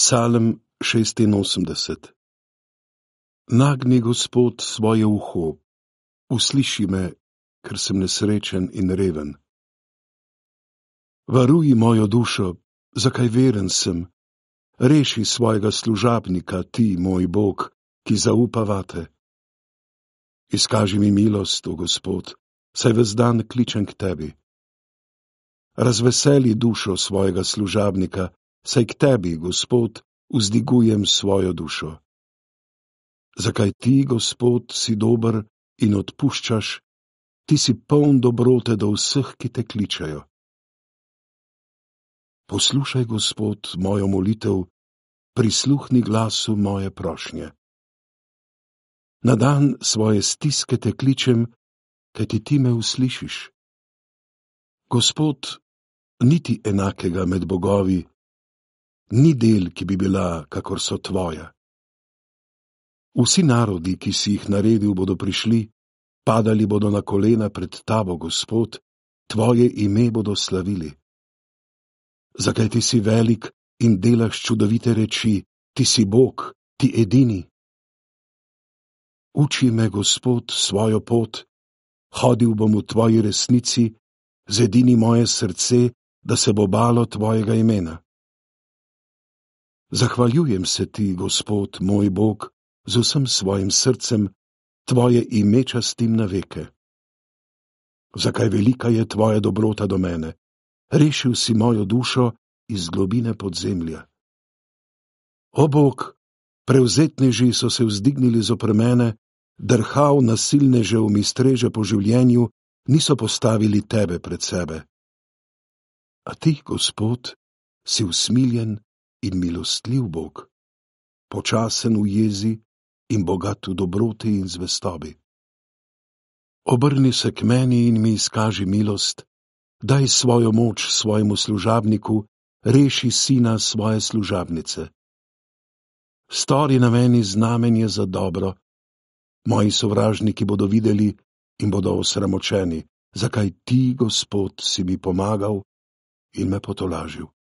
Psalm 86. Nagni, Gospod, svoje uho, usliši me, ker sem nesrečen in reven. Varuj mojo dušo, zakaj veren sem, reši svojega služabnika, ti, moj Bog, ki zaupa vate. Izkaži mi milost, o Gospod, saj ves dan kličem k tebi. Razveseli dušo svojega služabnika, saj k tebi, Gospod, vzdigujem svojo dušo. Zakaj ti, Gospod, si dober in odpuščaš, ti si poln dobrote do vseh, ki te kličejo. Poslušaj, Gospod, mojo molitev, prisluhni glasu moje prošnje. Na dan svoje stiske te kličem, kajti ti me uslišiš. Gospod, niti enakega med bogovi, ni del, ki bi bila, kakor so tvoja. Vsi narodi, ki si jih naredil, bodo prišli, padali bodo na kolena pred tabo, Gospod, tvoje ime bodo slavili. Zakaj ti si velik in delaš čudovite reči, ti si Bog, ti edini? Uči me, Gospod, svojo pot, hodil bom v tvoji resnici, zedini moje srce, da se bo balo tvojega imena. Zahvaljujem se ti, Gospod, moj Bog, z vsem svojim srcem, tvoje ime častim na veke. Zakaj velika je tvoja dobrota do mene, rešil si mojo dušo iz globine podzemlja. O Bog, prevzetneži so se vzdignili zoper mene, drhav nasilnežev mi streže po življenju, niso postavili tebe pred sebe. A ti, Gospod, si usmiljen in milostljiv Bog, počasen v jezi in bogat v dobroti in zvestobi. Obrni se k meni in mi izkaži milost, daj svojo moč svojemu služabniku, reši sina svoje služabnice. Stori na meni znamenje za dobro, moji sovražniki bodo videli in bodo osramočeni, zakaj ti, Gospod, si mi pomagal in me potolažil.